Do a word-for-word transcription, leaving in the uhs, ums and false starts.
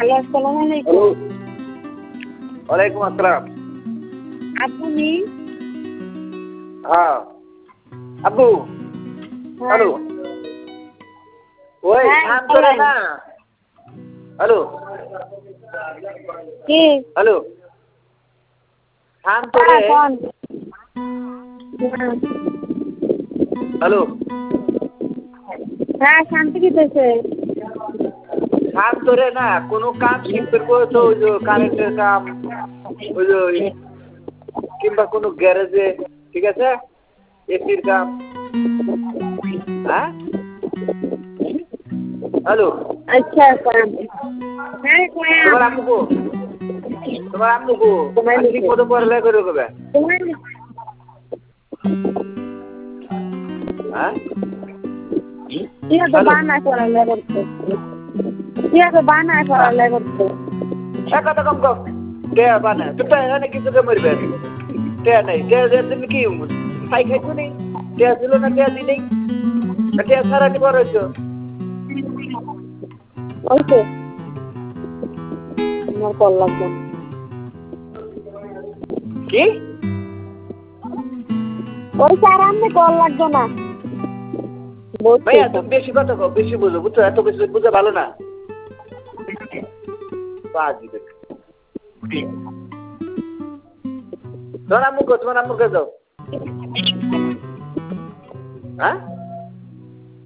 Hello আসসালামু আলাইকুম। ওয়ালাইকুম আসসালাম। আপনি? হ্যাঁ আব্বু। হ্যালো ওই শান্ত রে না। হ্যালো কি হ্যালো শান্ত রে। হ্যালো হ্যাঁ শান্তি দিতেছে। শান্ত রে না, কোনো কাম শিখতে করছো ওই যে কারেন্টের কাম, ওই যে কিংবা কোনো গ্যারেজে, ঠিক আছে, এসির কাম। হ্যাঁ হ্যালো আচ্ছা হ্যাঁ তোমার আম্মু গো, তোমার আম্মু গো ঠিক মতো পড়ালেখা করে দেবে। হ্যাঁ বানায় পড়ালেখা করতে, কিভাবে বানায় পড়ালেখা করতে। এক কথা কম কম কে বানায় তো এখানে কিছুকে মরবে কে নাই কে তুমি কি খাই খাইছো নেই কে ছিল না কে দি নেই কে সারানি বড় হইছো ওইতো আমার কল লাগবে কি ওই স্যার আমি কল লাগবে না। ভাইয়া তুমি বেশি কথা কও, বেশি বুঝো, বুঝছো, এত বেশি বুঝে ভালো না। তোমার আম্মুকে তোমার আম্মুকে দাও। হ্যাঁ